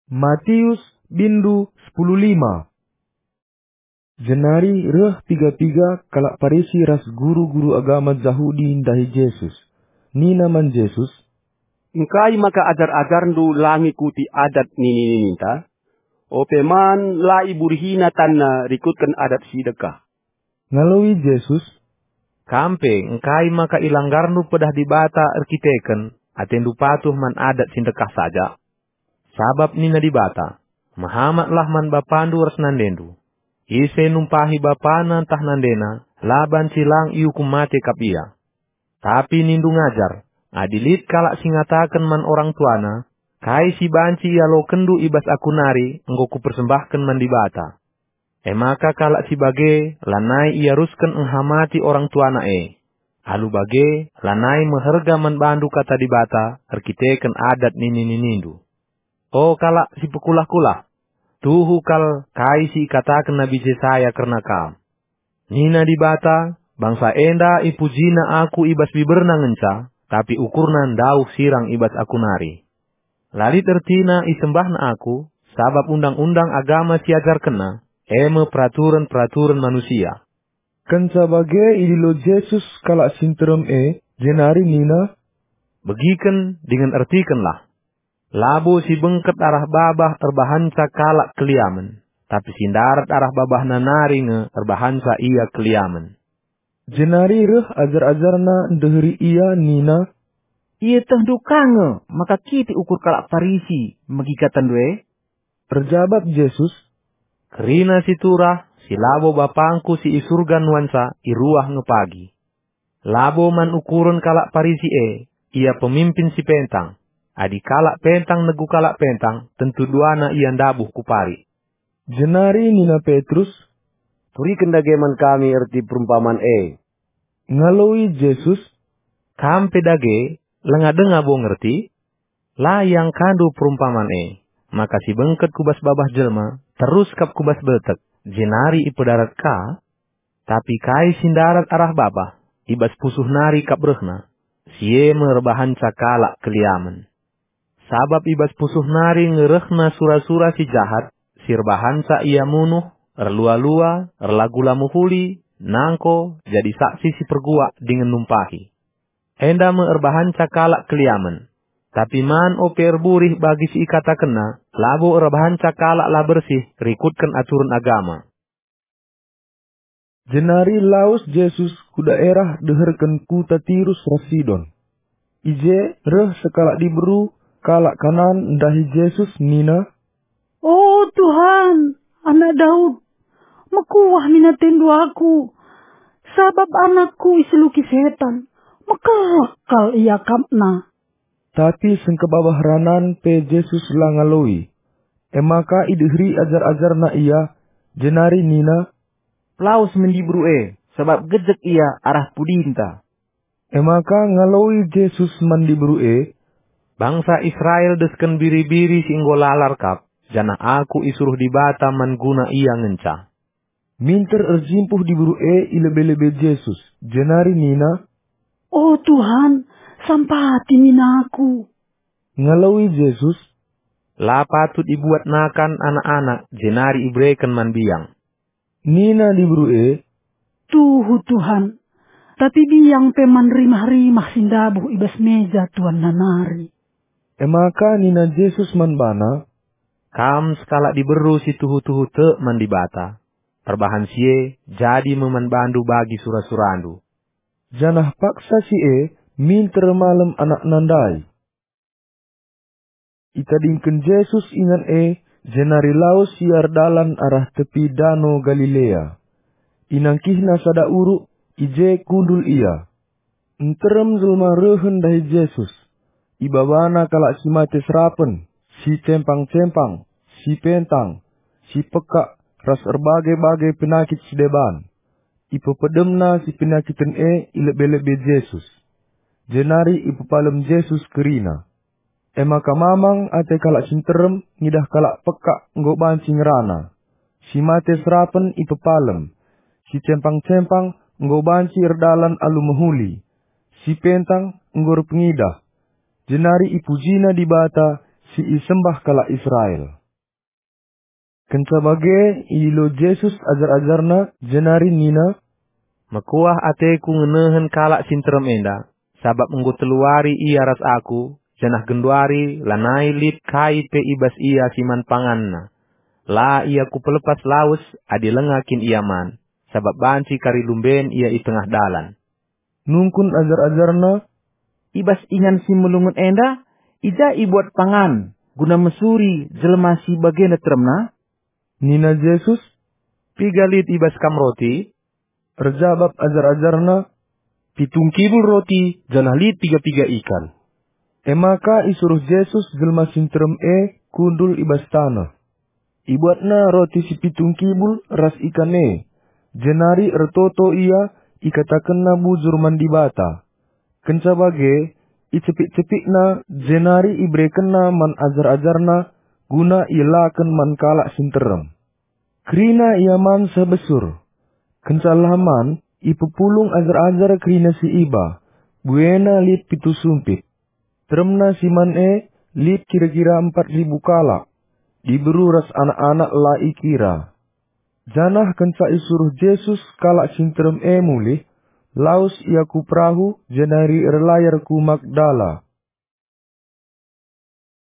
Matius bindu 10:5. Jenari reh tiga-tiga kalak Parisi ras guru-guru agama Yahudi dahi Yesus. Ni naman Yesus. Engkai maka ajar-ajar ndu langikuti adat nini ta? Opeman la iburhina tanna rikutkan adat sidekah. Ngalui Yesus. Kampe engkai maka ilanggarnu pedah dibata erkiteken atendu patuh man adat sindekah saja. Sabab nina dibata, Muhammad lah man bapandu ras nandendu. Ise numpahi bapana tah nandena, laban silang iukum mate kapia. Tapi nindu ngajar, adilit kalak singataken man orang tuana, kai si banci ya lo kendu ibas aku nari, enggoku persembahkan man dibata. Maka kalak si bage, lanai ia rusken enghamati orang tuana Alu bage, lanai meherga man bandu kata dibata, erkiteken adat nindu. Oh kalak si pekulah-kulah, tuhu kal kai si katakan Nabi Yesaya karena kam. Nina dibata, bangsa enda ipujina aku ibas biberna ngenca, tapi ukurnan dauh sirang ibas aku nari. Lalit ertina isembahna aku, sabab undang-undang agama siajar kena, peraturan-peraturan manusia. Kenca bage idilo Yesus kalak sinterem jenari nina. Begiken dengan ertikenlah. Labo si bengket arah babah erbahansa kalak keliamen, tapi sindarat arah babah nanari erbahansa ia keliamen. Jenari reh ajar-ajarna deheri ia nina. Ia tendu kange, maka kiti ukur kalak Parisi, megikatan dwe. Terjawab Yesus. Kerina si turah, si labo bapangku si isurga nuansa, iruah ngepagi. Labo man ukuran kalak Parisi ia pemimpin si pentang. Adi kalak pentang negu kalak pentang, tentu duana ian dabuh kupari. Jenari nina Petrus. Turikan dageman kami erti perumpamaan Ngalui Yesus. Kampe dage, lenga-denga bo ngerti? La yang kandu perumpamaan maka si bengket kubas babah jelma, terus kap kubas betek, jenari ipedarat ka, tapi kai sindarat arah babah, ibas pusuh nari kap rehna, sie merbahan cakalak keliamen. Sabab ibas pusuh nari ngerehna sura-sura si jahat, sirbahansa ia munuh, erlua-lua, erlagula muhuli, nangko, jadi saksi si pergua dengan numpahi. Enda erbahansa kalak keliamen. Tapi man oper burih bagi si ikata kena, labo erbahansa kalak la bersih, rikutkan aturan agama. Jenari laus Yesus ku daerah deherken kuta Tirus Rasidon. Ije reh sekalak diberu, kalak kanan dahi Yesus nina. Oh Tuhan, anak Daud, mekuah minatendu aku, sabab anakku isiluki setan, mekal ia kapna. Tapi sengkebawah ranan pe Yesus langaloi. Emaka idehri ajar-ajarna ia, jenari nina. Plaus mendibru sebab gejek ia arah pudinta. Emaka ngaloi Yesus mandibru Bangsa Israel desken biri-biri singgo lalar kap, jana aku isuruh dibata man guna ia ngenca. Minter erjimpuh diburu ilebe-lebe Yesus, jenari nina. Oh Tuhan, sampati minaku. Ngaloi Yesus. La patut dibuat nakan anak-anak, jenari ibreken man biang. Nina diburu Tuhu Tuhan, tapi biang peman rimah-rimah sindabuh ibas meja Tuhan nanari. Emaka nina Yesus man bana. Kam sekala diberu si tuhu-tuhu te man dibata. Perbahan sie jadi meman bandu bagi sura-surandu. Janah paksa si minter malam anak nandai. Itadingken Yesus ingan jenari laos siar dalan arah tepi Dano Galilea. Inangkihna sada uruk, ije kundul ia. Enterem zulma rehen dahi Yesus. Ibabana kalak si mate serapen, si cempang-cempang, si pentang, si pekak, ras erbagai-bagai penyakit sedeban. Ipepedemna si penyakiten ilebe-lebe Yesus. Jenari ipepalem Yesus kerina. Emaka mamang ate kalak sinterem ngidah kalak pekak nggo bancing rana. Si mate serapen ipepalem. Si cempang-cempang nggo banci erdalan alu mehuli. Si pentang nggo pengidah. Jenari ipujina dibata si isembah kala Israel. Kenca bage ilo Jesus ajar-ajarna jenari nina, Mekuah ateku ngenehen kalak sinterem enda, sabab enggo teluari ia ras aku, janah genduari lanai lip kai pe ibas ia siman panganna. La ia ku pelepas laus adi lengakin ia man, sabab banci kari lumben ia i tengah dalan. Nungkun ajar-ajarna, Ibas ingan si melungun enda, ija ibuat pangan, guna mesuri jelema si bagena teremna. nina Jesus, Pigalit ibas kam roti, rejabab ajar-ajarna, Pitung kibul roti, janah lit 3 ikan. emaka isuruh Jesus jelma sinterem kundul ibas tanah. Ibuatna roti si pitung kibul ras ikane, jenari ertoto ia ikatakenna bujur mandi bata. Kenca bage, icepik-cepikna jenari ibrekenna man ajar-ajarna guna ilaken man kalak sinterem. Krina ia man sebesur. Kenca laman ipepulung ajar-ajar krina si iba, buena lit pitu sumpit. Teremna si man lit kira-kira 4.000 kalak. Diberu ras anak-anak la ikira. Janah kenca isuruh Jesus kalak sinterem mulih, laus ia ku perahu jenari erlayar ku Magdala.